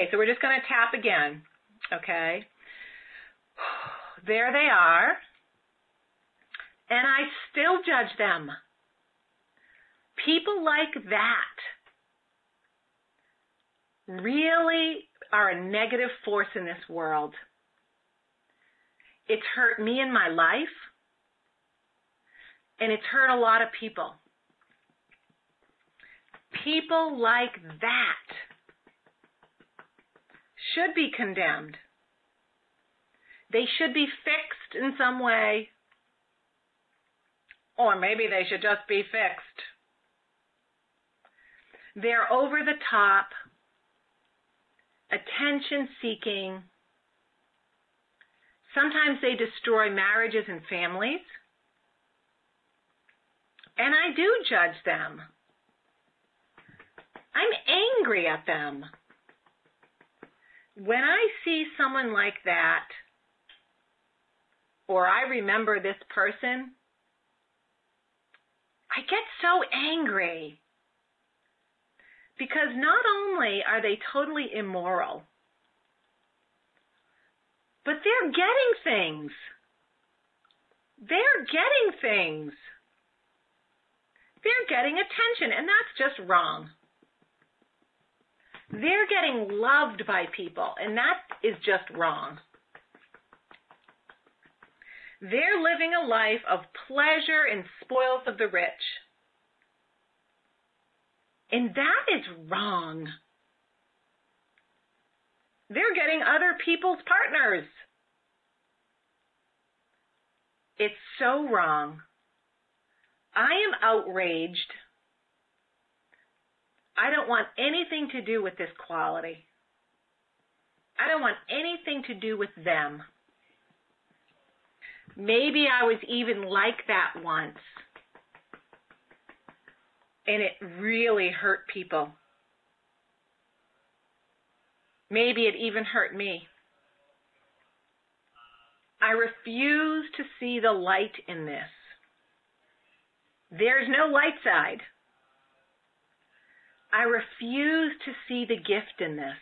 so we're just going to tap again. Okay. There they are. And I still judge them. People like that really are a negative force in this world. It's hurt me in my life, and it's hurt a lot of people. People like that should be condemned. They should be fixed in some way, or maybe they should just be fixed. They're over the top, attention-seeking. Sometimes they destroy marriages and families. And I do judge them. I'm angry at them. When I see someone like that, or I remember this person, I get so angry. Because not only are they totally immoral, but they're getting things. They're getting things. They're getting attention, and that's just wrong. They're getting loved by people, and that is just wrong. They're living a life of pleasure and spoils of the rich. And that is wrong. They're getting other people's partners. It's so wrong. I am outraged. I don't want anything to do with this quality. I don't want anything to do with them. Maybe I was even like that once. And it really hurt people. Maybe it even hurt me. I refuse to see the light in this. There's no light side. I refuse to see the gift in this.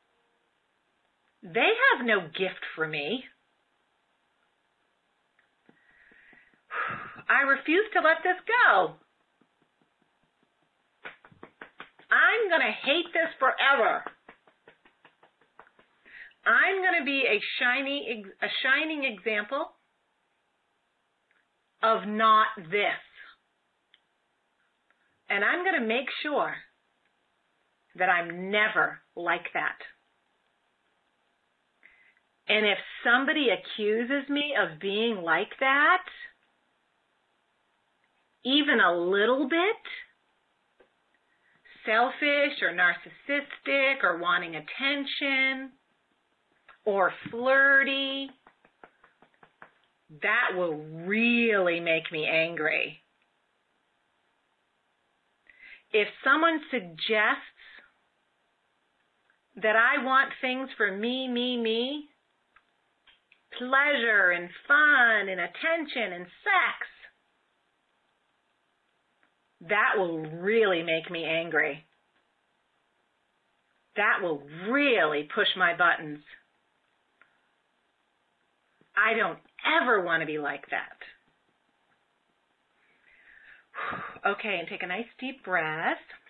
They have no gift for me. I refuse to let this go. I'm going to hate this forever. I'm going to be a shining example of not this. And I'm going to make sure that I'm never like that. And if somebody accuses me of being like that, even a little bit, selfish or narcissistic or wanting attention or flirty, that will really make me angry. If someone suggests that I want things for me, pleasure and fun and attention and sex, that will really make me angry. That will really push my buttons. I don't ever want to be like that. Okay, and take a nice deep breath.